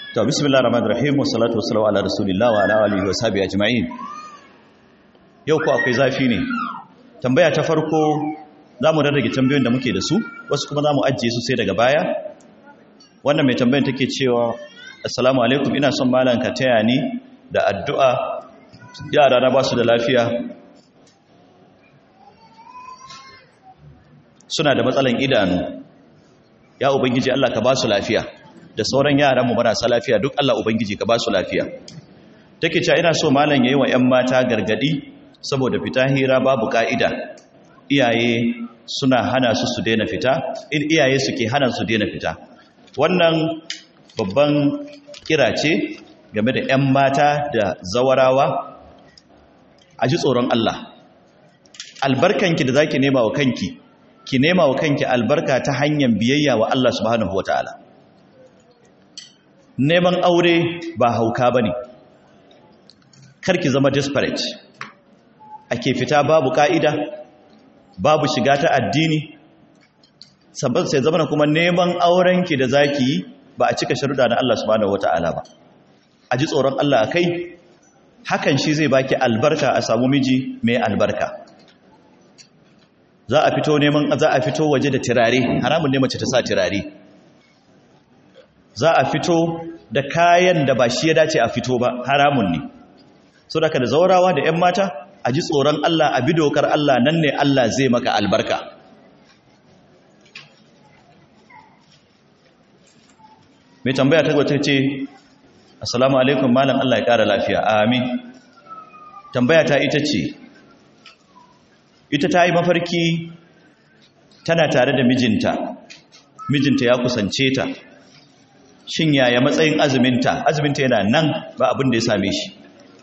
To bismillahir rahmanir rahim wassalatu wassalamu ala rasulillah wa ala alihi wa sahbihi ajma'in. Yau ko akwai zafi ne. Tambaya ta farko zamu rarrage tambayoyin da muke da su, wasu kuma zamu ajiye su sai daga baya. Wannan mai tambayar take cewa assalamu alaikum, ina son malam ka taya ni da addu'a, yara na ba su da lafiya, suna da matsalan idanu. Ya ubangiji Allah ka ba su lafiya, da sauran yaranmu marasa lafiya duk Allah ubangiji ka ba su lafiya. Take cewa ina so malam yayi wa ƴan mata gargadi saboda fita hira babu ka'ida, iyaye suna hana su daina fita, iyaye suke hana su daina fita. Wannan babban kira ce game da ƴan mata da zawarawa, a ji tsoron Allah. Albarkanki da zaki nema wa kanki, ki nema wa kanki albarka ta hanyar biyayya wa Allah subhanahu wataala. Neman aure ba hauka bane, karki zama desperate. Ake fita babu ka'ida, babu shiga ta addini, sabbin sai zama kuma neman aurenki da zaki yi ba a cika sharuɗa na Allah subhanahu wataala ba. A ji tsoron Allah akai, hakan shi zai baki albarka, a samu miji mai albarka. Za a fito waje da turare, haramun ne mace ta sa turare. Za a fito da kayan da ba shi ya dace a fito ba, haramun ne. So da ka da zaurawa da 'yan mata, a ji tsoron Allah, a bi dokar Allah, nan ne Allah zai maka albarka. Mai tambaya ta gwata ce, assalamu alaikum malam, Allah ya ƙara lafiya, amin. Tambaya ta ita ce, ita ta yi mafarki tana tare da mijinta ya kusance ta. Shin yaya matsayin azuminta yana nan, ba abin da ya same shi.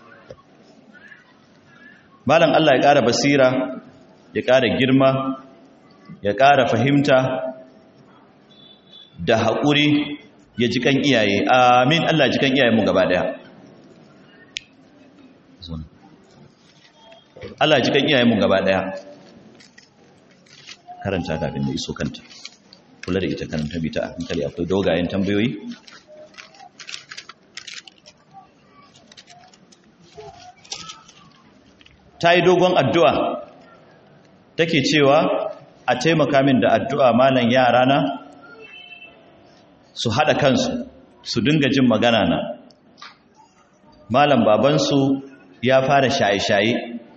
Malam Allah ya ƙara basira, ya ƙara girma, ya ƙara fahimta da haƙuri, ya ji kan iyaye, amin. Allah ji kan iyayenmu gaba ɗaya. Allah ji kan iyayenmu gaba ɗaya. Karanta kafin da iso kanta, kula da ita, karanta bita a hankali, akwai dogayen tambayoyi. Ta yi dogon addu'a, take cewa a taimaka min da addu'a malam yarana su haɗa kansu, su dinga jin magana na. Malam babansu ya fara shaye-shaye,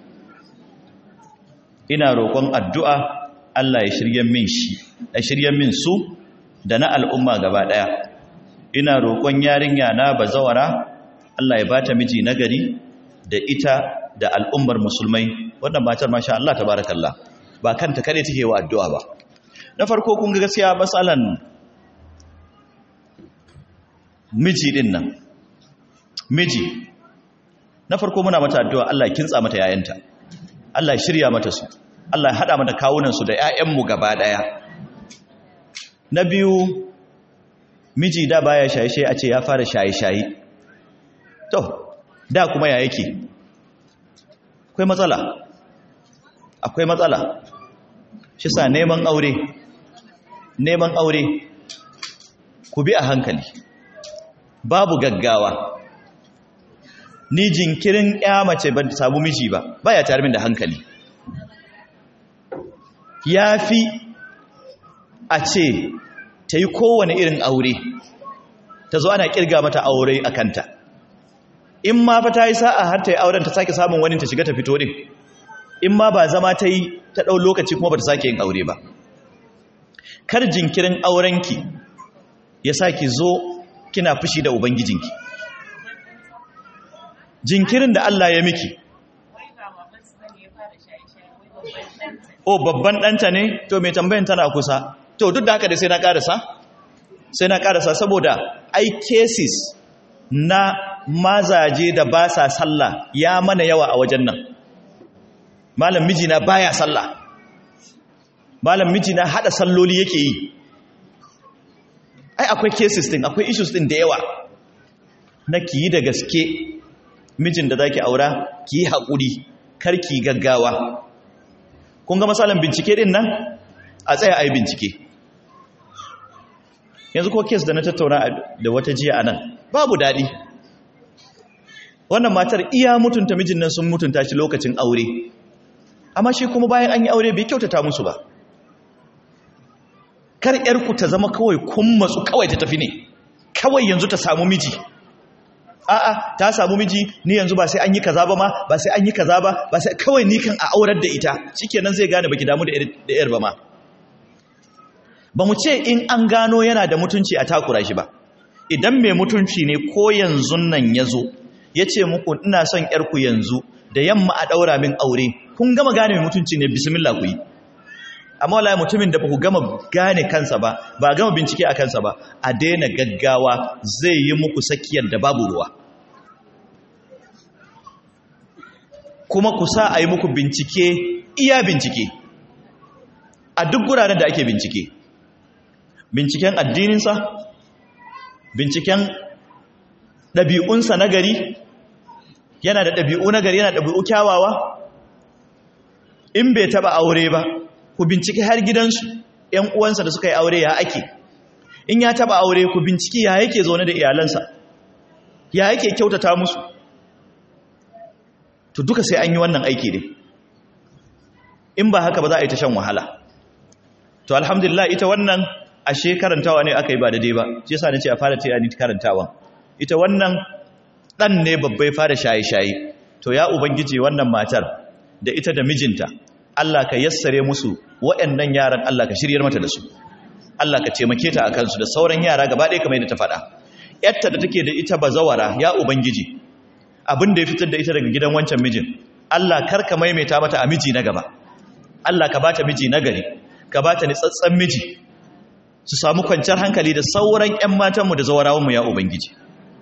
ina roƙon addu'a Allah ya shiryen min su da na al'umma gaba ɗaya. Ina roƙon yarinya na bazawara, Allah ya bata miji nagari da ita da al'ummar musulmai. Wannan matar masha Allah tabarakallah, ba kanta kare take wa addu'a ba. Na farko kun ga gaskiya matsalan miji din nan, miji na farko muna mata addu'a Allah ya kintsa mata yayanta, Allah ya shirya mata su, Allah ya haɗa mata kawunansu da ‘ya'yanmu gaba ɗaya. Na biyu, miji da baya shaye-shaye, a ce ya fara shaye-shaye. To, da kuma ya yake? Akwai matsala. Shi sa neman aure, ku bi a hankali, babu gaggawa. Ni jinkirin ‘ya mace ba samu miji ba, baya tare min da hankali. Ya fi a ce ta yi kowane irin aure, ta zo ana kirga mata aure a kanta. In ma fa ta yi sa'a har ta yi auren, ta sake samun wani ta shiga ta fito din. In ma ba zama ta yi ta ɗau lokaci kuma ba ta sake yin aure ba. Kar jinkirin aurenki ya sa ki zo kina fushi da Ubangijinki. Jinkirin da Allah ya miki, babban ɗanta ne, to mai tambayin tana kusa. To duk da haka da sai na ƙarasa saboda cases na mazaje da ba sa sallah ya mana yawa a wajen nan. Malam mijina baya sallah, malam mijina hada salloli yake yi. Akwai cases din, akwai issues din da yawa. Na ki yi da gaske, mijin da zaki aura ki yi haƙuri, kar ki gaggawa. Kun ga misalan bincike din nan, a tsaya a yi bincike. yanzu ko kes da na tattauna da wata jiya anan babu daɗi. Wannan matar iya mutunta mijin nan sun mutunta shi lokacin aure, amma shi kuma bayan an yi aure bai kyautata musu ba. Kar ƴarku ta zama kawai kun matsu kawai ta tafi ne, kawai yanzu ta samu miji. A'a, ta samu miji, ni yanzu ba sai an yi kaza ba ma, ba sai an yi kaza ba, ba sai kawai ni kan a aurar da ita, shikenan zai gane baki damu da ƴar ba ma. Ba mu ce in an gano yana da mutunci a takura shi ba. Idan mai mutunci ne ko yanzu nan ya zo, ya ce muku ina son ƴarku yanzu da yamma a ɗaura min aure, kun gama gane mai mutunci ne, bismillah ku yi. Amma wallahi mutumin da ba ku gama gane kansa ba, ba gama bincike a kansa ba, a daina gaggawa, zai yi muku sakiyar da babu ruwa. Kuma ku sa a yi muku bincike, iya bincike, a duk guraren da ake bincike. Binciken addininsa, binciken ɗabi'unsa na gari, yana da ɗabi'u na gari, yana da ɗabi'u kyawawa. In bai taɓa aure ba, ku binciki har gidansu, ‘yan uwansa da suka yi aure ya ake. In ya taɓa aure, ku binciki ya yake zaune da iyalansa, ya yake kyautata musu. To duka sai an yi wannan aiki ne. In ba haka ba za a yi ta shan wahala. To alhamdulillah ita wannan ashe karantawa ne aka yi ba daidai ba, shi yasa nace a fara taya ni karantawa. Ita wannan dan ne babbai fara shaye-shaye. To ya ubangiji wannan matar da ita da mijinta, Allah ka yassare musu waɗannan yaran, Allah ka shiryar mata da su, Allah ka taimake ta akan su da sauran yara gaba ɗaya kamar yadda ta faɗa. Yarta da take da ita bazawara, ya ubangiji abin da ya fitar da ita daga gidan wancan mijin, Allah kar ka maimaita mata a miji na gaba. Allah ka bata miji na gari, ka bata nitsatsen miji, su samu kwanciyar hankali da sauran ƴan matanmu da zawarawanmu ya ubangiji.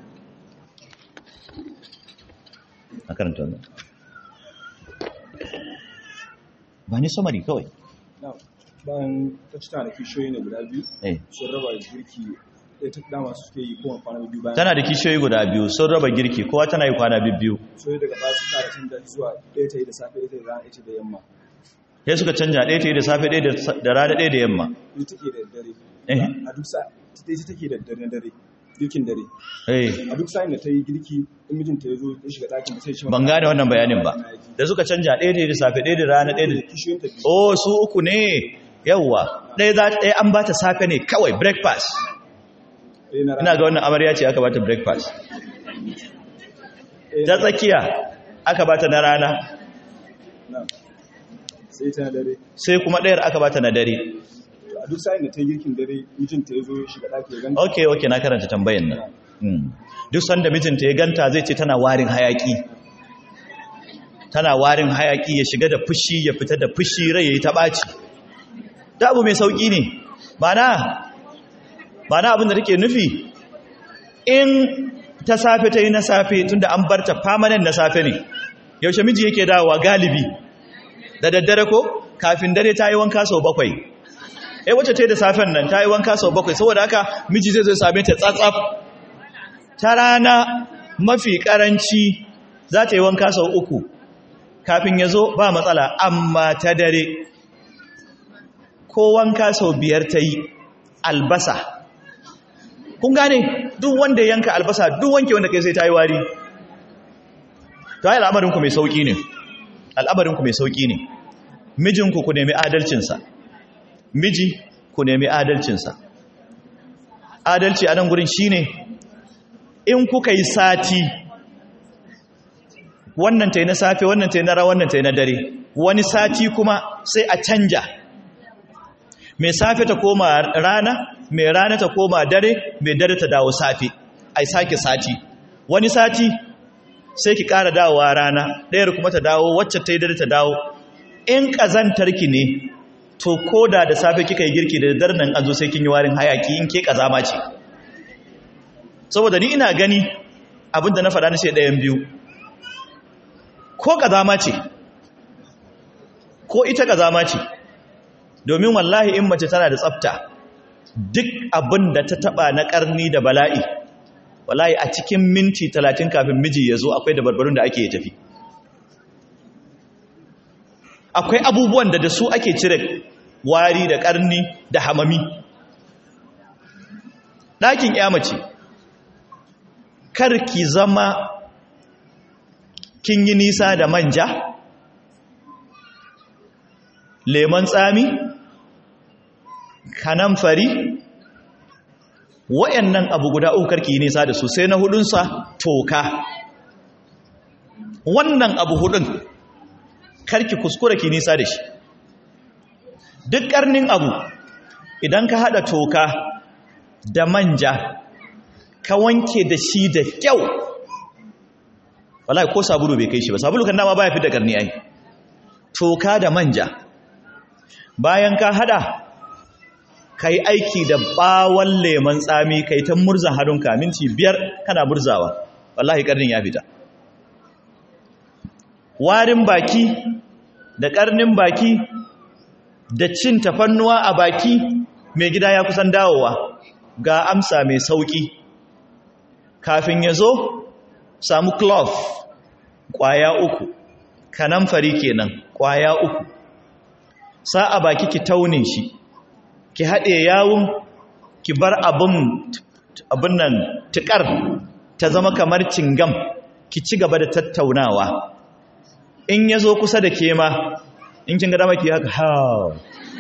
A karanta wannan ba ni samari kawai. Bayan ta ci tana da kishiyoyi ne guda biyu, sun raba girki ɗaya ta dama suke yi kowane kwana biyu bayan. Tana da kishiyoyi guda biyu sun raba girki, kowa tana yi kwana biyu. So daga ba su tsara tun da zuwa ɗaya ta yi da safe, ɗaya ta yi da rana, ɗaya ta da yamma. Sai suka canja, ɗaya ta yi da safe, ɗaya da rana, ɗaya da yamma. Ita take da dare. A duk sa ita take da dare. Girkin dare. A duk sa'in da ta yi girki, in mijinta ya zo ya shiga ɗakin ba sai shi. Ban gane wannan bayanin ba. Da suka canja ɗaya da safe, ɗaya da rana, ɗaya da. Oh, su uku ne. Yawwa. Ɗaya an ba ta safe ne kawai breakfast. Ina ga wannan amarya ce aka ba ta breakfast. Ta tsakiya aka ba ta na rana. Sai ta na dare. Sai kuma ɗayar aka ba ta na dare. A duk sa'in da ta yi girkin dare, mijinta ya zo ya shiga ɗaki ya ganta. Okay, na karanta tambayan nan. Duk sanda mijinta ya ganta zai ce tana warin hayaki. Tana warin hayaki, ya shiga da fushi, ya fita da fushi, rai yayi ta ɓaci. Da abu mai sauki ne. Ma'ana abin da take nufi, in ta safe ta yi na safe, tunda an bar ta permanent na safe ne. Yaushe miji yake dawowa galibi? Da daddare ko? Kafin dare ta yi wanka sau 7. Wacce ta yi da safen nan ta yi wanka sau 7, saboda haka miji zai zo same ta tsatsaf. Ta rana mafi karanci za ta yi wanka sau 3 kafin ya zo ba matsala, amma ta dare ko wanka sau 5 ta yi. Albasa, kun gane, duk wanda yanka albasa, duk wanke wanda kai sai ta yi wari. To ai al'amarinku mai sauki ne, al'amarinku mai sauki ne. Mijinku ku nemi adalcinsa, miji ku nemi adalcinsa. Adalci a nan gurin shine in kuka yi sati, wannan ta yi na safe, wannan ta yi na rawa, wannan ta yi na dare, wani sati kuma sai a canja, mai safe ta koma rana, mai rana ta koma dare, mai dare ta dawo safe, ai sake sati. Wani sati sai ki ƙara dawowa rana, ɗayar kuma ta dawo, wacce ta yi dare ta dawo. In ƙazantarki ne, to ko da safe kika yi girki da daddare nan an zo sai kin yi warin hayaki, in ke ƙazama ce. Saboda ni ina gani abinda na faɗa na sai ɗayan biyu, ko ƙazama ce, ko ita ƙazama ce. Domin wallahi in mace tana da tsafta, duk abin da ta taba na karni da bala'i, wallahi a cikin minti 30 kafin miji ya zo akwai dabarbarun da ake tafi. Akwai abubuwan da su ake cire wari da karni da hamami. ɗakin ya mace kar ki zama kin yi nisa da manja, lemon tsami, kanamfari, wayannan abu guda uku karki yi nisa da su. Sai na hudunsa toka. Wannan abu hudun karki kuskura ki nisa da shi. Duk karnin abu idan ka hada toka da manja ka wanke da shi da kyau, wallahi ko sabulu bai kai shi ba. Sabulu kan dama baya fitar karni ai. Toka da manja bayan ka hada kai aiki da bawon lemon tsami kai ta murza hannunka minti 5 kana murzawa, wallahi karnin ya fita. Warin baki da karnin baki da cin tafannuwa a baki, mai gida ya kusan dawowa. Ga amsa mai sauki, kafin ya zo samu clove kwaya 3, kanamfari kenan kwaya 3, sa a baki ki taune shi, ki haɗe yawun, ki bar abin nan tikar ta zama kamar cingam, ki ci gaba da tattaunawa. In ya zo kusa da ke ma, in kin ga dama ki haka hau,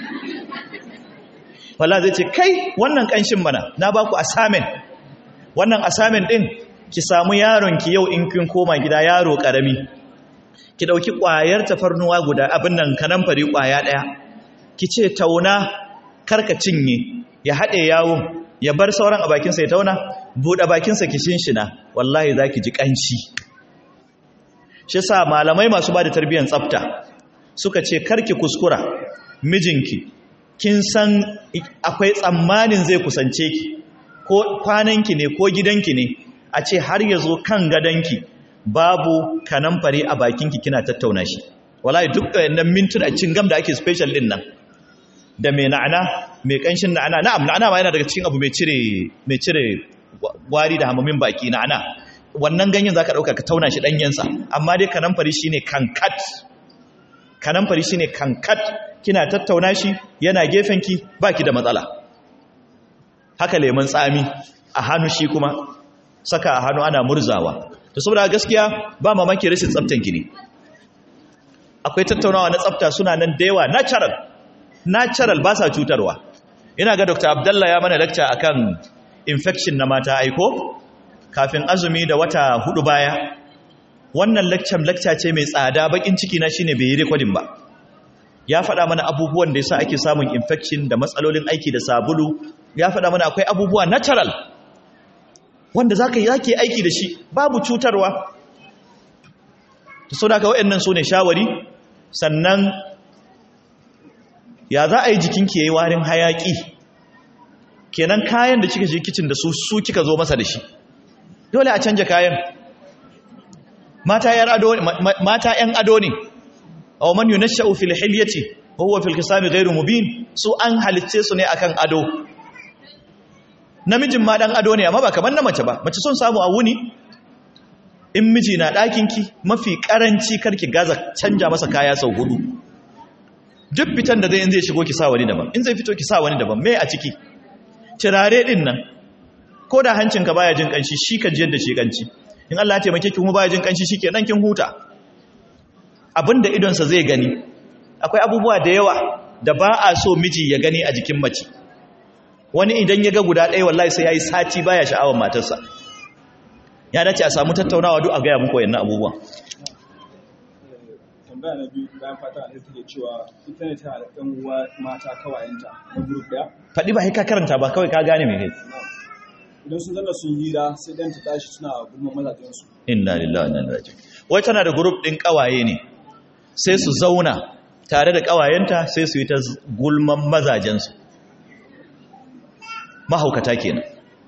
wala zai ce kai wannan ƙanshin mana, na ba ku assignment. Wannan assignment ɗin ki samu yaronki yau in kin koma gida, yaro ƙarami, ki ɗauki ƙwayar tafarnuwa guda, abin nan kanamfari ƙwaya ɗaya, ki ce tauna karka cinye, ya haɗe yawon, ya bar sauran a bakinsa ya tauna, buɗe bakinsa ki shinshina, wallahi za ki ji ƙanshi. Shi sa malamai masu ba da tarbiyyar tsafta suka ce karki kuskura mijinki kin san akwai tsammanin zai kusance ki, ko kwananki ne ko gidanki ne, a ce har ya zo kan gadonki babu kanamfari a bakinki kina tattauna shi. Wallahi duk wayannan mintuna cingam da ake special din nan da mai na'ana, mai kanshin na'ana, na'am na'ana ma yana daga cikin abu mai cire gwari da hamamin baki na'ana. Wannan ganyen zaka dauka ka tauna shi danyensa, amma dai kanamfari shine kankat. Kanamfari shine kankat, kina tattauna shi yana gefenki baki da matsala. Haka lemon tsami a hannu shi kuma saka a hannu ana murzawa. To saboda gaskiya ba mamaki rashin tsaftan ki ne. Akwai tattaunawa na tsafta suna nan da yawa natural ba sa cutarwa. Ina ga Dr. Abdullah ya mana lecture akan infection na mata aiko kafin azumi da wata 4 baya. Wannan lecture ce mai tsada, bakin ciki na shine bai yi recording ba. Ya faɗa mana abubuwan da yasa ake samun infection da matsalolin aiki da sabulu. Ya faɗa mana akwai abubuwa natural wanda zaka yi aiki da shi babu cutarwa. To saboda haka wayannan sune shawari. Sannan ya za a yi jikinki yayi warin hayaki? Kenan kayan da kika je kitchen da su kika zo masa da shi. Dole a canja kayan. Mata ‘yan ado ne, a man yunasha'u fil hilyati wa huwa fil khisami ghairu mubin, su an halitce su ne akan ado. Namijin ma dan ado ne, amma ba kamar na mace ba. Mace son samu a wuni, in miji na ɗakinki mafi ƙaranci karki gaza canja masa kaya sau 4. Duk fitan da zai shigo ki sa wani daban, in zai fito ki sa wani daban, me a ciki? Turare ɗin nan, ko da hancinka baya jin ƙanshi, shi ka jiyar da shi ƙanci. In Allah ya taimake ki kuma baya jin kanshi shikenan kin huta. Abinda idonsa zai gani, akwai abubuwa da yawa da ba a so miji ya gani a jikin mace. Wani idan ya ga guda ɗaya wallahi sai yayi sati baya sha'awar matarsa. Ya dace a samu tattaunawa duk a ga muku wayannan abubuwan. Tambaya na biyu bayan fata da take cewa ita ne tana da ɗan uwa mata kawayenta na group ɗaya. Faɗi ba sai ka karanta ba, kawai ka gane me kai. Idan sun zanna sun hira sai dan ta tashi suna gulman mazajensu. Inna lillahi wa inna ilaihi raji'un. Wai tana da group din kawaye ne, sai su zauna tare da kawayenta sai su yi ta gulman mazajensu. Mahaukata kenan.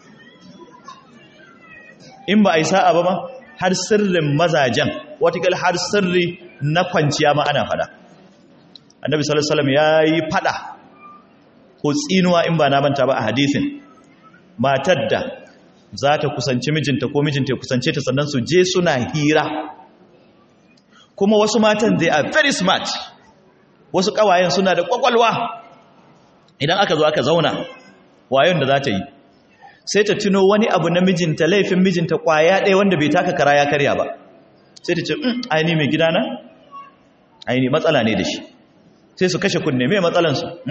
In ba a yi sa'a ba ma har sirrin mazajen, watakila har sirri na kwanciya ma ana fada. Annabi sallallahu alaihi wasallam yayi fada ko tsinuwa in ba na manta ba a hadisin. Matar da za ta kusanci mijinta ko mijinta ya kusance ta sannan su je suna hira. Kuma wasu matan they are very smart, wasu kawayen suna da kwakwalwa. Idan aka zo aka zauna wayon da za ta yi sai ta tuno wani abu na mijinta, laifin mijinta kwaya ɗaya wanda bai taka kara ya karya ba, sai ta ce aini mai gidana aini matsala ne da shi, sai su kashe kunne mai matsalansa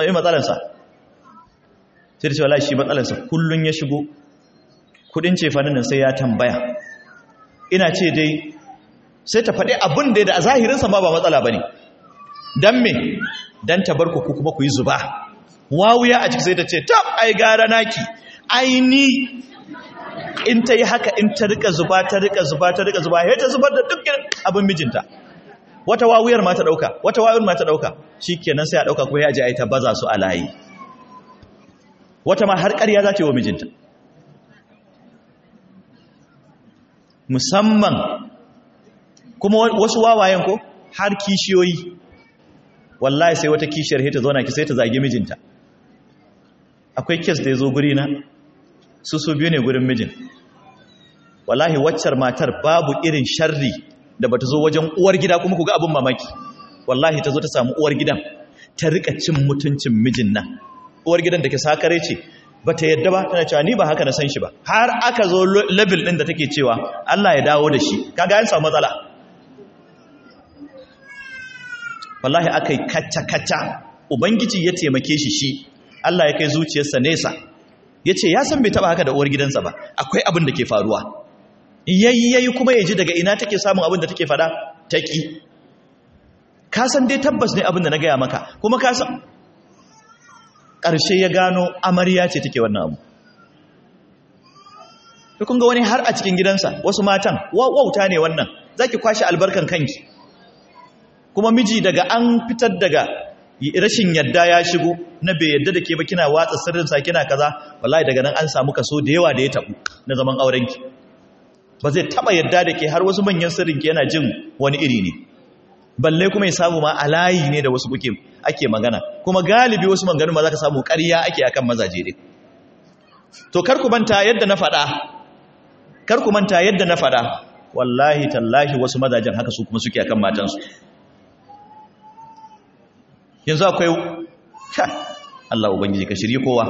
sai ta ce wallahi shi matsalansa kullun ya shigo kudin cefanin nan sai ya tambaya, ina ce dai sai ta faɗi abin da a zahirinsa ma ba matsala ba ne, don me don ta bar ku kuma ku yi zuba wawuya a ciki, sai ta ce tab ai gara naki aini in ta yi haka, in ta rika zuba ya ta zubar da duk abin mijinta, wata wawuyar ma ta ɗauka shi kenan sai a ɗauka kuma ya ji a yi ta baza su a layi, wata ma har ƙarya za ta yi wa mijinta, musamman kuma wasu wawayen ko har kishiyoyi, wallahi sai wata kishiyar ta zauna ki sai ta zage mijinta. Akwai kes da ya zo guri na su biyu ne gurin mijin, wallahi waccar matar babu irin sharri da bata zo wajen uwar gida, kuma ku ga abin mamaki, wallahi ta zo ta samu uwar gidan ta rika cin mutuncin mijin nan. Uwar gidan da ke sakare ce bata yadda ba, tana cewa ni ba haka na san shi ba, har aka zo level din da take cewa Allah ya dawo da shi, kaga an samu matsala. Wallahi aka yi kacca-kacca, ubangiji ya taimake shi Allah ya kai zuciyarsa nesa, ya ce ya san bai taba haka da uwar gidansa ba, akwai abin da ke faruwa, yayi kuma ya ji daga ina take samun abin da take fada taki, ka san dai tabbas ne abin da na gaya maka, kuma ka san ƙarshe ya gano amarya ce take wannan abu. To kun ga wani har a cikin gidansa, wasu matan wauta ne wannan, zaki kwashi albarkan kanki, kuma miji daga an fitar daga rashin yadda ya shigo na bai yadda da ke ba, kina watsa sirrinsa kina kaza, wallahi daga nan an samu kaso da yawa da ya tabu na zaman aurenki, ba zai taba yadda da ke, har wasu manyan sirrinki yana jin wani iri ne, balle kuma ya samu ma alayi ne da wasu ake magana, kuma galibi wasu maganganu ma za ka samu ƙarya ake akan mazaje ne. To kar ku manta yadda na faɗa, wallahi tallahi wasu mazajen haka su kuma suke akan matansu. Yanzu akwai Allah ubangiji ka shirye kowa,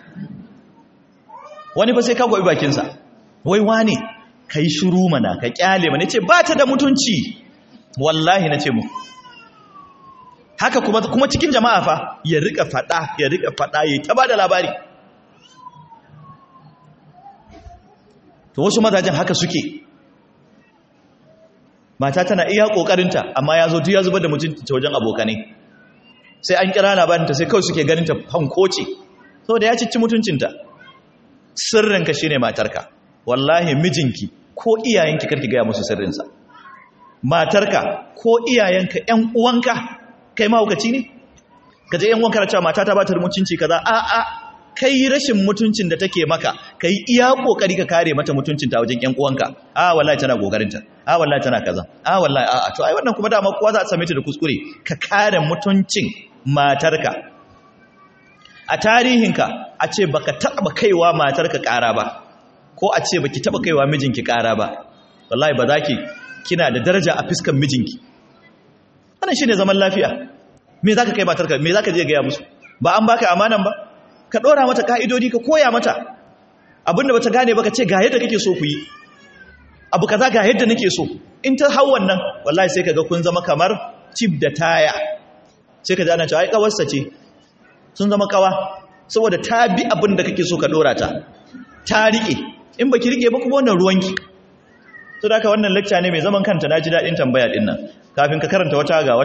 wani ba sai ka goyi bakinsa, wai wane ka yi shiru mana, ka kyale mana, ce ba ta da mutunci, wallahi na ce mu haka, kuma cikin jama'a fa ya rika fada ya ta ba da labari. To wasu mazajen haka suke, mata tana iya kokarinta amma ya zo duk ya zubar da mutunci wajen abokanai, sai an kira labarinta sai kawai suke ganin ta fankoce, saboda ya cici mutuncinta. Sirrinka shine matarka, wallahi mijinki ko iyayenki karki gaya musu sirrinsa, matarka ko iyayenka ƴan uwanka, kai mahaukaci ne kaje ƴan uwanka na cewa matata ba ta mutunci kaza, kai rashin mutuncin da take maka kai iya kokari ka kare mata mutuncinta wajen ƴan uwanka. Wallahi tana gogarinta, wallahi tana kaza, wallahi to ai wannan kuma dama kowa za a same ta da kuskure. Ka kare mutuncin matarka. A tarihinka a ce baka taba kaiwa matarka ƙara ba, ko a ce baki taba kaiwa mijinki ƙara ba, wallahi ba za ki kina da daraja a fiskan mijinki. Wannan shine zaman lafiya. Me zaka kai matarka, me zaka je ga ya musu? Ba an baka amanan ba? Ka dora mata kaidodi, ka koya mata abinda bata gane ba, ka ce ga yadda kake so ku yi abu kaza, ga yadda nake so. In ta hau wannan, wallahi sai kaga kun zama kamar chip da taya, sai ka ji ana cewa ai kawarsa ce, sun zama kawa saboda ta bi abin da kake so ka dora ta rike. In baki rike ba kuma wannan ruwanki. To da haka wannan lecture ne mai zaman kanta, naji dadin tambaya din nan. Kafin ka karanta wata ga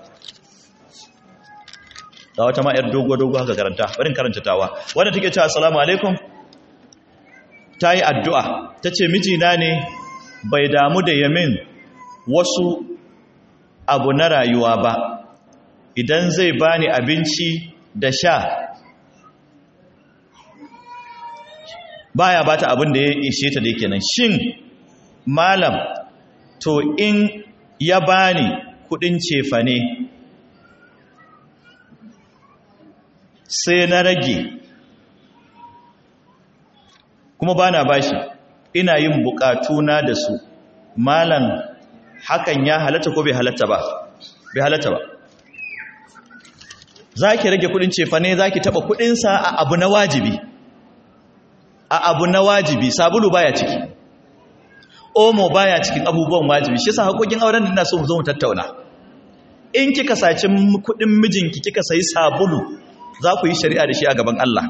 wata ma yar dogo haka karanta, barin karanta tawa. Wanda take cewa assalamu alaikum, tayi addu'a, tace mijina ne bai damu da yamin wasu abu na rayuwa ba, idan zai bani abinci da sha baya bata abin da ya ishe ta da yake nan. Shin malam, to in ya bani kudin cefane sai na rage kuma bana bashi, ina yin bukatuna da su, malam hakan ya halatta ko bai halatta ba? Bai halatta ba. Za ki rage kudin cefane, za ki taba kudinsa a abu na wajibi, a abu na wajibi sabulu baya ciki, omo baya cikin abubuwan wajibi. Shi yasa haƙoƙin auren da ina so mu zo mu tattauna. In kika saci kuɗin mijinki kika sayi sabulu, za ku yi shari'a da shi a gaban Allah.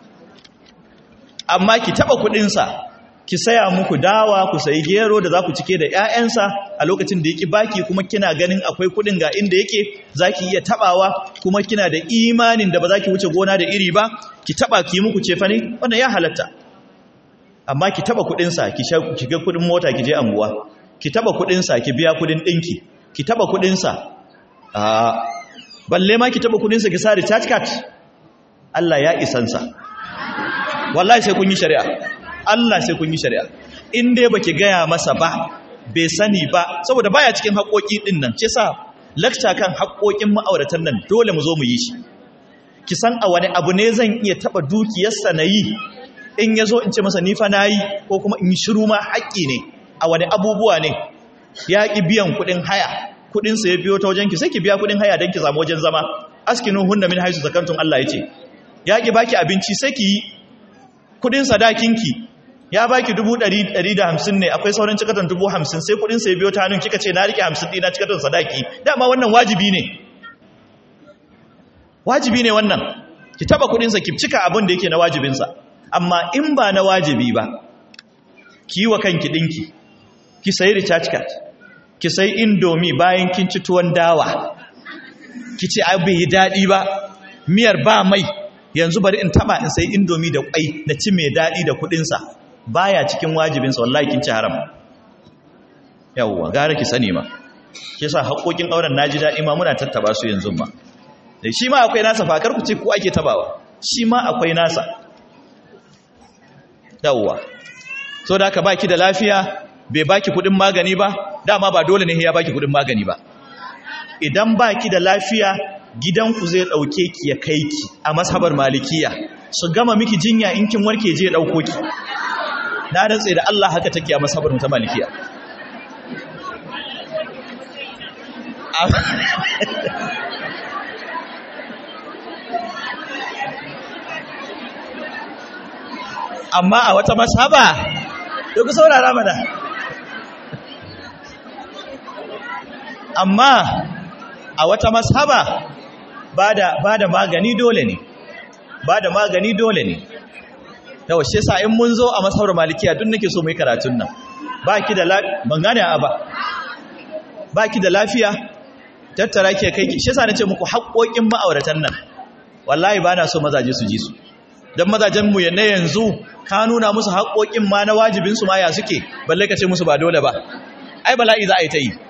Amma ki taɓa kuɗinsa, ki saya muku dawa, ku sayi gero da za ku cike da 'ya'yansa a lokacin da yake baki, kuma kina ganin akwai kuɗin ga inda yake, za ki iya taɓawa, kuma kina da imanin da ba za ki wuce gona da iri ba, ki taɓa ki muku cefane, wannan ya halatta. Amma ki taɓa kuɗinsa, ki ga kuɗin mota ki je anguwa, ki taɓa kuɗinsa, ki biya kuɗin ɗinki, ki taɓa kuɗinsa, balle ma ki taɓa kuɗinsa ki sa recharge card, Allah ya isansa. Wallahi sai kun yi shari'a. Allah sai kun yi shari'a. In dai baki gaya masa ba, bai sani ba, saboda baya cikin haƙoƙi din nan. Ce sa lecture kan haƙoƙin ma'auratan nan dole mu zo mu yi shi. Ki san a wani abu ne zan iya taba dukiyarsa na yi, in yazo in ce masa ni fa nayi, ko kuma in shiru ma haƙƙi ne. A wani abubuwa ne ya ki biyan kuɗin haya, kuɗin sa ya biyo ta wajen ki, sai ki biya kuɗin haya dan ki samu wajen zama. Askinuhunna min haisu zakantum, Allah yace. Ya ki baki abinci, sai ki yi kudin sadakinki, ya baki 150 ne, akwai sauran cikatan 50, sai kudin sai biyo ta hannun kika ce na rike 50 dina cikatan sadaki. Dama wannan wajibi ne, wajibi ne wannan. Ki taba kudin sa ki cika abin da yake na wajibinsa. Amma in ba na wajibi ba, ki yi wa kanki dinki, ki sayi recharge card, ki sayi indomie bayan kin ci tuwon dawa, ki ce ai bai yi daɗi ba, miyar ba mai, yanzu bari in taba in sai indomi da kwai na ci mai daɗi da kuɗinsa, baya cikin wajibinsa, wallahi kin ci haram. Yawwa, gara ki sani ma. Ke sa haƙoƙin auren naji daɗi ma muna tattaba su yanzu ma. Shi ma akwai nasa, fakar ku ce ku ake tabawa, shi ma akwai nasa. Yawwa, so da aka baki da lafiya, bai baki kuɗin magani ba, dama ba dole ne ya baki kuɗin magani ba. Idan baki da lafiya, gidanku zai ɗauke ki ya kai ki a mazhabar malikiya, su gama miki jinya, in kin warke je ɗauko ki. Na rantse da Allah haka take a mazhabar ta malikiya. Amma a wata mazhaba, to ku saurara mana. Amma a wata mazhaba ba da magani dole ne, ba da magani dole ne. Yawa shi yasa in mun zo a mazhabar malikiya duk nake so mu yi karatun nan. Baki da lafiya, ban gane ba. Baki da lafiya, tattara ke kai ki. Shi yasa nace muku haƙoƙin ma'auratan nan. Wallahi bana so mazaje su ji su. Dan mazajen mu na yanzu ka nuna musu haƙoƙin ma na wajibin su ma ya suke, balle ka ce musu ba dole ba. Ai bala'i za a yi ta yi.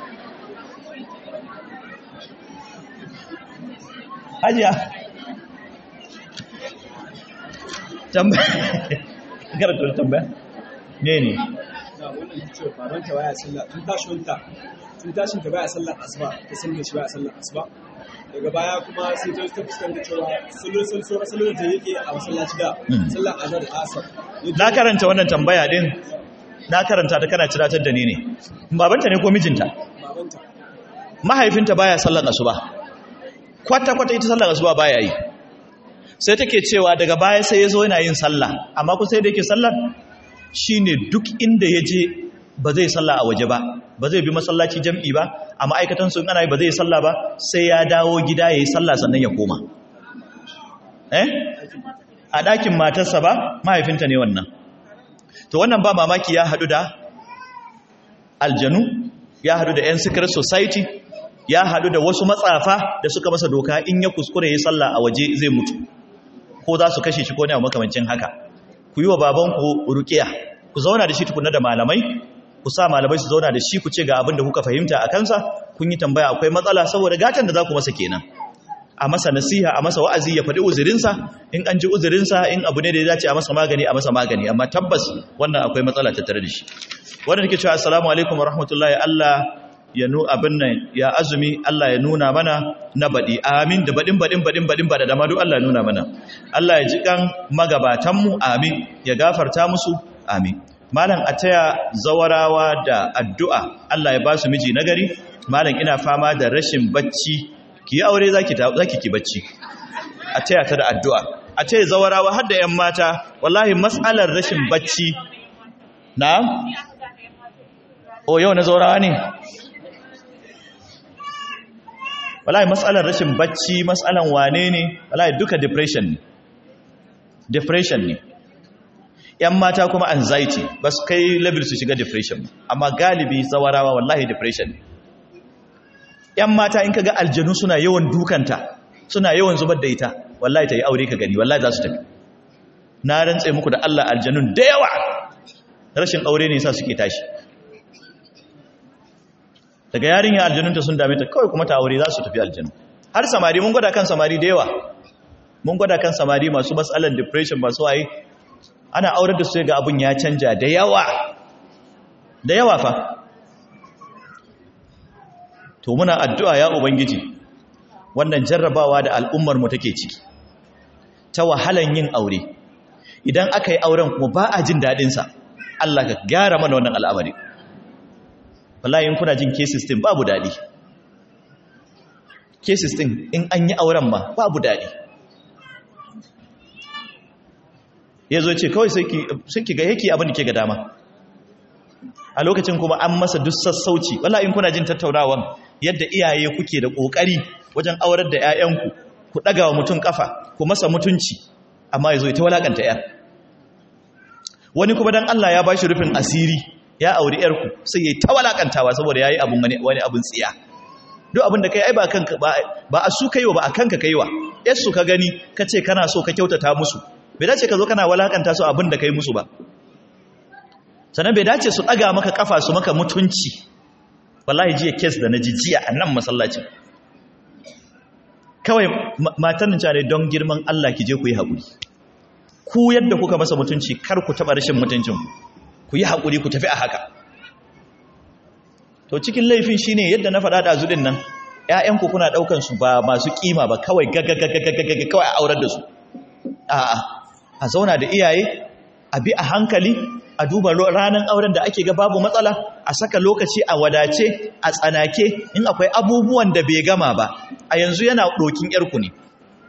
Hajiya tambaya tambaya ne babanta baya sallah tun tashin ta baya sallar asuba, ta sanya shi baya sallar asuba. Daga baya kuma sai ta fuskanta cewa sallolin da yake a masallaci da sallar azhar da asar. Na karanta wannan tambaya din, na karanta ta kana ciratar da ni ne. Babanta ne ko mijinta? Babanta. Mahaifinta baya sallar asuba, kwata-kwata ita sallar asuba baya yi. Sai take cewa daga baya sai ya zo yana yin sallah, amma kun sai da yake sallar shine duk inda ya je ba zai sallah a waje ba, ba zai bi masallaci jam'i ba, a ma'aikatan sun ana yi ba zai sallah ba, sai ya dawo gida ya yi sallah sannan ya koma. A ɗakin matarsa ba, mahaifinta ne wannan. To wannan ba mamaki ya haɗu da aljanu, ya haɗu da 'yan secret society, ya haɗu da wasu matsafa da suka masa doka in ya kuskure ya sallah a waje zai mutu, ko za su kashe shi ko ne a makamancin haka. Ku yi wa babanku ruƙiya, ku zauna da shi tukuna da malamai, ku sa malamai su zauna da shi, ku ce ga abin da kuka fahimta a kansa, kun yi tambaya akwai matsala, saboda gatan da za ku masa kenan. A masa nasiha, a masa wa'azi, ya faɗi uzurinsa, in an ji uzurinsa, in abu ne da ya dace a masa magani, amma tabbas wannan akwai matsala tattare da shi. Wannan nake cewa assalamu alaikum wa rahmatullahi, Allah ya abin nan ya azumi, Allah ya nuna mana na baɗi, amin, da baɗin ba da dama duk Allah ya nuna mana. Allah ya ji kan magabatanmu, amin, ya gafarta musu, amin. Malam a taya zawarawa da addu'a, Allah ya ba su miji nagari. Malam ina fama da rashin bacci, ki yi aure za ki bacci, a taya ta da addu'a, a ce zawarawa har da 'yan mata wallahi matsalar rashin bacci na yau na zawarawa ne wallahi matsalar rashin bacci matsalan wane ne wallahi duka depression ne 'yan mata kuma anxiety ba su kai level su shiga depression amma galibi zawarawa wallahi depression ne 'yan mata in kaga aljanu suna yawan dukanta suna yawan zubar da ita wallahi ta yi aure ka gani wallahi za su tafi na rantse muku da Allah aljanun da yawa rashin aure ne yasa suke tashi daga yarinya aljanunta sun dame ta kawai kuma ta aure za su tafi aljanu har samari mun gwada kan samari da yawa mun gwada kan samari masu matsalan depression masu waye ana aurar da su ga abun ya canja da yawa fa to muna addu'a ya ubangiji wannan jarrabawa da al'ummar mu take ciki ta wahalan yin aure idan aka yi auren kuma ba a jin dadin sa Allah ka gyara mana wannan al'amari wallahi in kuna jin cases din babu dadi cases din in an yi auren ma babu dadi yazo ce kawai sai ki ga yake abin da ke ga dama a lokacin kuma an masa duk sassauci wallahi in kuna jin tattaunawan yadda iyaye kuke da kokari wajen aurar da ƴaƴanku ku daga wa mutum kafa ku masa mutunci amma yazo ita walakanta ƴar wani kuma dan Allah ya bashi rufin asiri ya auri ƴarku sai yayi ta walakantawa saboda yayi abun wani abun tsiya duk abin da kai ai ba kanka ba a su kaiwa ba a kanka kaiwa ƴar su ka gani kace kana so ka kyautata musu bai dace ka zo kana walakanta su abin da kai musu ba sannan bai dace su daga maka kafa su maka mutunci wallahi jiya case da na jijiya a nan masallacin kawai matan nan ne don girman Allah ki je ku yi haƙuri ku yadda kuka masa mutunci kar ku taɓa rashin mutuncin ku yi haƙuri ku tafi a haka to cikin laifin shine yadda na faɗa da azudin nan ƴaƴanku kuna ɗaukan su ba masu kima ba kawai gagagagagaga kawai a aurar da su a'a a zauna da iyaye a bi a hankali a duba ranar auren da ake ga babu matsala a saka lokaci a wadace a tsanake in akwai abubuwan da bai gama ba a yanzu yana ɗokin ƴarku ne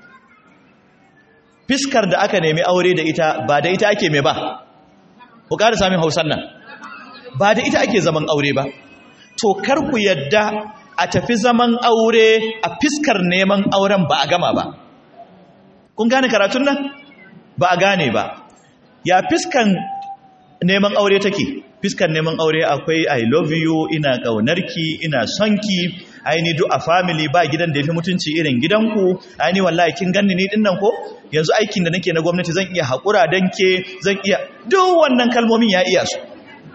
fiskar da aka nemi aure da ita ba da ita ake mai ba ku ƙara samun hausar nan ba da ita ake zaman aure ba to kar ku yadda a tafi zaman aure a fiskar neman auren ba a gama ba kun gane karatun nan ba a gane ba ya fiskan neman aure take fiskan neman aure akwai I love you ina kaunarki ina sonki aini duk a family ba gidan da yafi mutunci irin gidanku aini wallahi kin ganni ni dinnan ko yanzu aikin da nake na gwamnati zan iya hakura dan ke zan iya duk wannan kalmomin ya iya su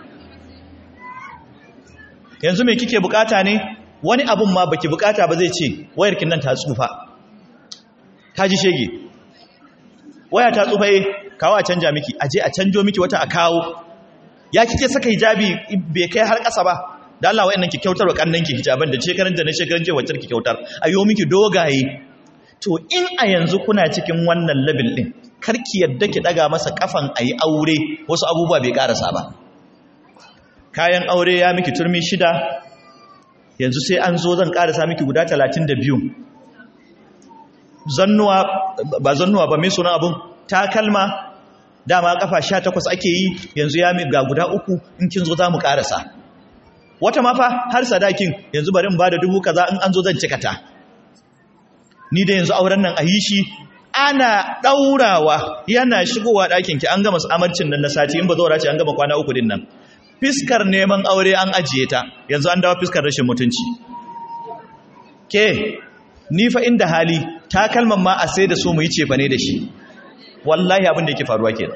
yanzu me kike bukata ne wani abun ma baki bukata ba zai ce wayarkin nan ta tsufa ta ji shege waya ta tsufa kawo a canja miki aje a canjo miki wata a kawo ya kike saka hijabi bai kai har ƙasa ba da Allah wayannan ki kyautar wa kannanki hijaban da shekaran da na shekaran je wacce ki kyautar ayo miki dogaye to in a yanzu kuna cikin wannan level din karki yadda ki daga masa kafan ayi aure wasu abubuwa bai karasa ba kayan aure ya miki turmi 6 yanzu sai an zo zan karasa miki guda 32 zannuwa ba mai sunan abun takalma dama kafa 18 ake yi yanzu ya ga guda 3 in kin zo za mu karasa wata ma fa har sadakin yanzu bari in bada 1000 kaza in an zo zan cika ta ni da yanzu auren nan a yi shi ana daurawa yana shigowa ɗakin ki an gama amarcin nan na sati in ba zaura ce an gama kwana 3 din nan fiskar neman aure an ajiye ta yanzu an dawo fiskar rashin mutunci ke ni fa inda hali takalman ma a sai da su mu yi cefa ne da shi wallahi abin da yake faruwa ke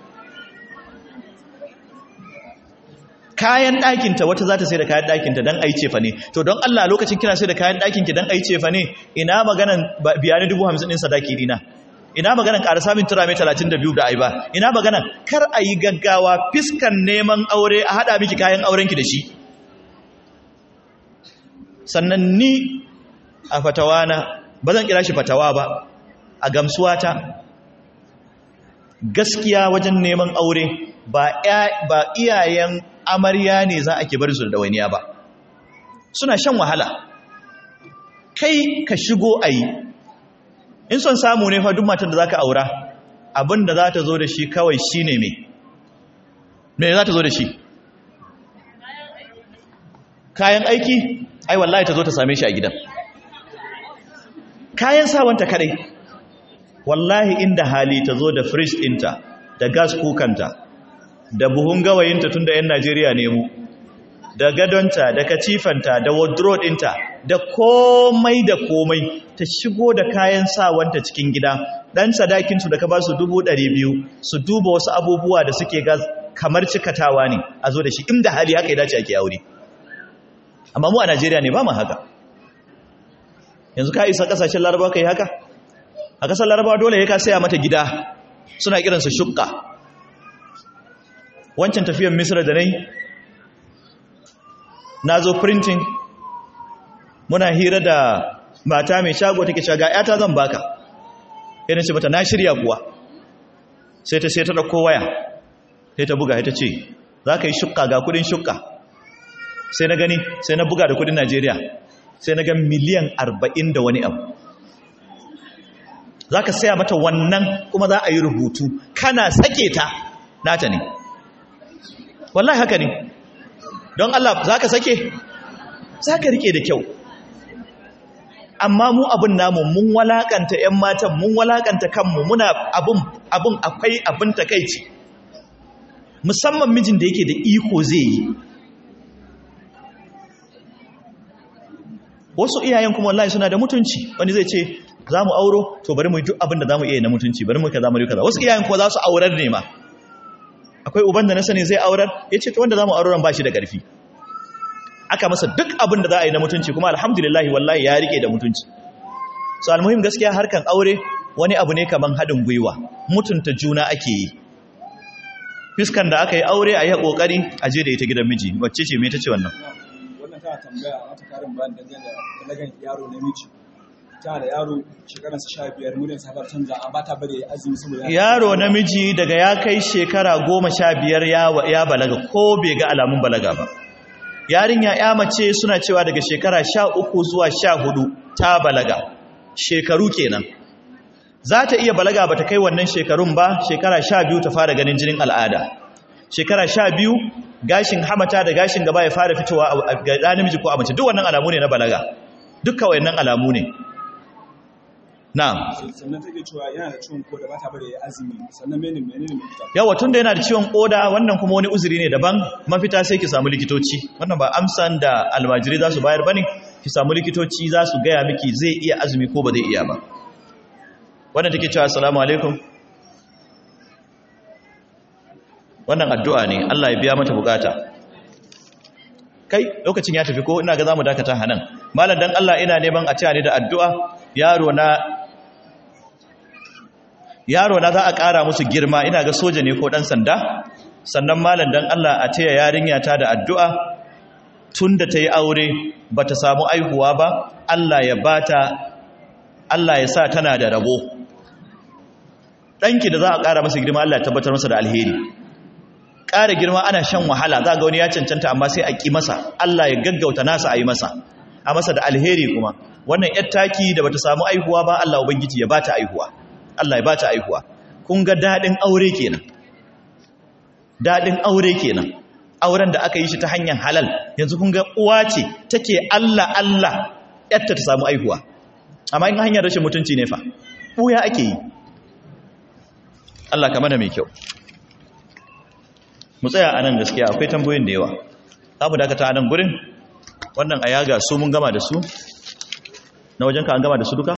kayan ɗakinta wata za ta sai da kayan ɗakinta don a yi cefa ne to don Allah lokacin kina sai da kayan ɗakinki don a yi cefa ne ina maganan biya ni 50,000 ɗin sadaki dina ina maganan ƙara samun tura mai 32 da ai ba ina maganan kar a yi gaggawa fiskan neman aure a haɗa miki kayan aurenki da shi sannan ni a fatawana ba zan kira shi fatawa ba a gamsuwata gaskiya wajen neman aure ba iyayen amarya ne za a ke bar su da waniya ba suna shan wahala kai ka shigo a yi in son samu ne fa duk matar da za ka aura abinda za ta zo da shi kawai shine me za ta zo da shi kayan aiki ai wallahi ta zo ta same shi a gidan kayan sawanta kadai wallahi inda hali ta zo da fridge ɗinta da gas kukanta da buhun gawayinta tunda yan Najeriya ne mu da gadonta da katifanta da wardrobe ɗinta da komai ta shigo da kayan sawanta cikin gida dan sadakinsu da ka ba su 200,000 su duba wasu abubuwa da suke ga kamar cikatawa ne a zo da shi inda hali haka ya dace ake aure amma mu a Najeriya ne ba mu haka yanzu ka isa kasashen Larabawa kai haka a kasar Larabawa dole ya ka saya mata gida suna kiransa shukka wancan tafiyar Misra da nayi nazo printing muna hira da mata mai shago take cewa ga yata zan baka irin ce mata na shirya kuwa sai ta dauko waya sai ta buga sai ta ce za ka yi shukka ga kudin shukka sai na gani sai na buga da kudin Najeriya sai na ga miliyan 40 da wani abu za ka saya mata wannan kuma za a yi rubutu kana sake ta nata ne wallahi haka ne don Allah za ka sake za ka rike da kyau amma mu abin namu mun walakanta 'yan matan mun walakanta kanmu muna abin akwai abin takaici musamman mijin da yake da iko zai yi wasu iyayen kuma wallahi suna da mutunci wani zai ce za mu auro to bari mu yi duk abin da za mu iya na mutunci bari mu kaza mu yi kaza wasu iyayen kuma za su aurar ne ma akwai uban da na sani zai aurar ya ce to wanda za mu aurar ba shi da ƙarfi aka masa duk abin da za a yi na mutunci kuma alhamdulillahi wallahi ya rike da mutunci so almuhim gaskiya harkan aure wani abu ne kaman haɗin gwiwa mutunta juna ake yi fiskan da aka yi aure a yi ƙoƙari a je da ita gidan miji wacce ce me ta ce wannan tana tambaya wata karin bayan dangane da balagan yaro namiji tana da yaro shekaransa 15 muryar safar canza an ba ta bari azumi saboda yaro namiji daga ya kai shekara 15 ya balaga ko bai ga alamun balaga ba yarinya ya mace suna cewa daga shekara 13 zuwa 14 ta balaga shekaru kenan za ta iya balaga bata kai wannan shekarun ba shekara 12 ta fara ganin jinin al'ada shekara 12 gashin hamata da gashin gaba ya fara fitowa ga ɗan namiji ko a mace duk wannan alamu ne na balaga dukkan wayannan alamu ne na'am sannan take cewa yana da ciwon koda ba ta bari azumi sannan menene mafita yawa tunda yana da ciwon koda wannan kuma wani uzuri ne daban mafita sai ki samu likitoci wannan ba amsan da almajiri za su bayar bane ki samu likitoci za su gaya miki zai iya azumi ko ba zai iya ba wannan take cewa assalamu alaikum wannan addu'a ne Allah ya biya mata bukata kai lokacin ya tafi ko ina ga zamu dakata hanan malam dan Allah ina neman a taya ni da addu'a yaro na za a ƙara musu girma ina ga soja ne ko dan sanda sannan malam dan Allah a taya yarinya ta da addu'a tunda tayi aure bata samu aihuwa ba Allah ya sa tana da rabo danki da za a ƙara masa girma Allah ya tabbatar masa da alheri ƙara girma ana shan wahala za ga wani ya cancanta amma sai a ƙi masa Allah ya gaggauta nasa a yi masa a masa da alheri kuma wannan yar taki da bata samu aihuwa ba Allah ubangiji ya bata aihuwa Allah ya bata aihuwa kun ga dadin aure kenan auren da aka yi shi ta hanyar halal yanzu kun ga uwa ce take Allah yarta ta samu aihuwa amma in hanyar rashin mutunci ne fa buya ake yi Allah ka mana mai kyau mu tsaya a nan gaskiya akwai tambayoyin da yawa za mu dakata a nan gurin wannan a yaga su mun gama da su na wajen ka an gama da su duka